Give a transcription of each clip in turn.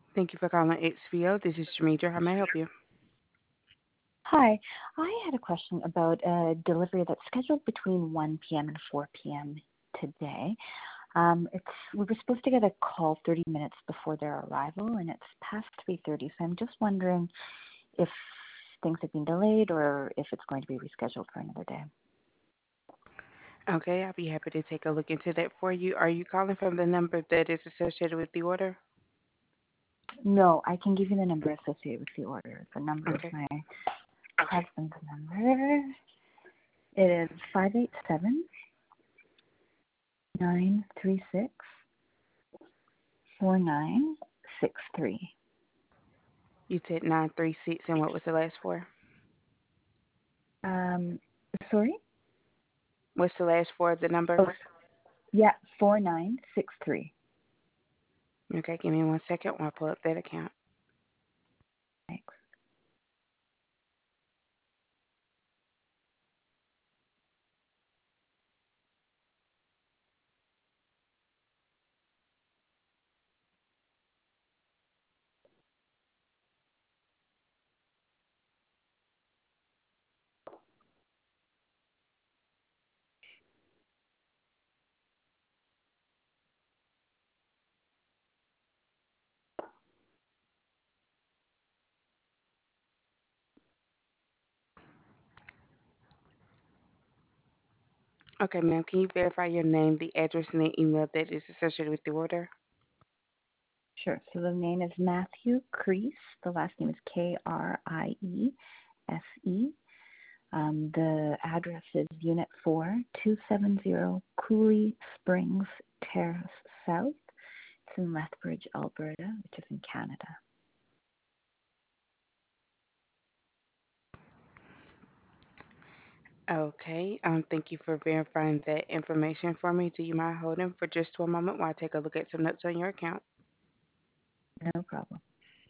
Thank you for calling XPO. This is Demetra. How may I help you? Hi, I had a question about a delivery that's scheduled between 1 p.m. and 4 p.m. today. It's we were supposed to get a call 30 minutes before their arrival, and it's past 3:30. So I'm just wondering if things have been delayed or if it's going to be rescheduled for another day. Okay, I'll be happy to take a look into that for you. Are you calling from the number that is associated with the order? No, I can give you the number associated with the order. The number is Okay. my husband's number. It is 587-936-4963. You said 936, and what was the last four? Um, Sorry? What's the last four of the number? Oh, yeah, 4963. Okay, give me 1 second while I pull up that account. Thanks. Okay, ma'am, can you verify your name, the address, and the email that is associated with the order? Sure. So the name is Matthew Crease. The last name is Kriese. The address is Unit 4, 270 Cooley Springs Terrace South. It's in Lethbridge, Alberta, which is in Canada. Okay, thank you for verifying that information for me. Do you mind holding for just 1 moment while I take a look at some notes on your account? No problem.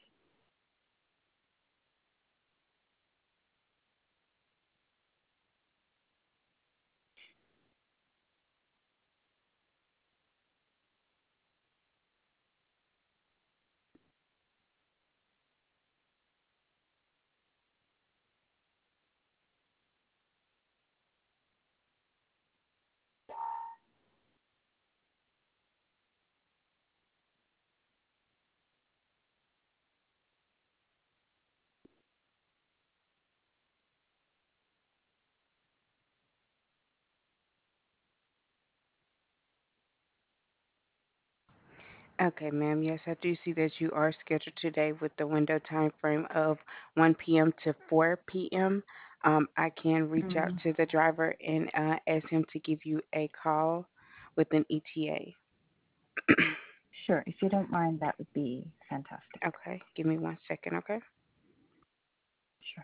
Okay, ma'am. Yes, I do see that you are scheduled today with the window time frame of 1 p.m. to 4 p.m. I can reach out Mm, to the driver and ask him to give you a call with an ETA. sure. If you don't mind, that would be fantastic. Okay, give me 1 second, okay? Sure.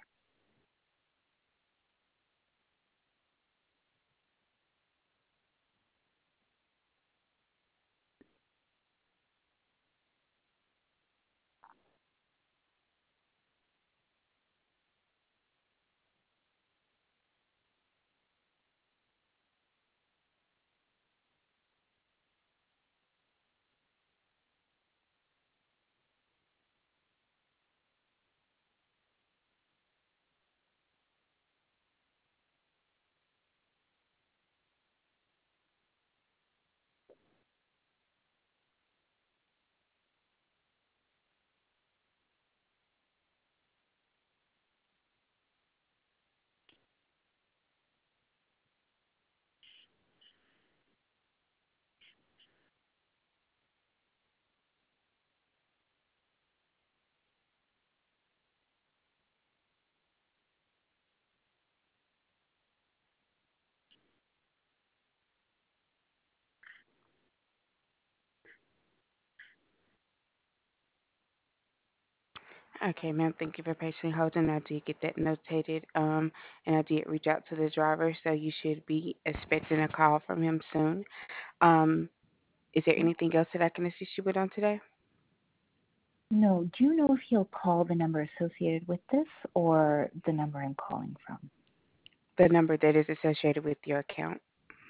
Okay, ma'am. Thank you for patiently holding. I did get that notated, and I did reach out to the driver, so you should be expecting a call from him soon. Um, is there Okay. anything else that I can assist you with on today? No, do you know if he'll call the number associated with this or the number I'm calling from? The number that is associated with your account.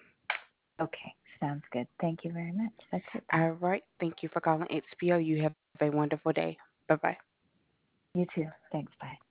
Okay, sounds good. Thank you very much. That's it then. All right. Thank you for calling XPO. You have a wonderful day. Bye bye. You too. Thanks. Bye.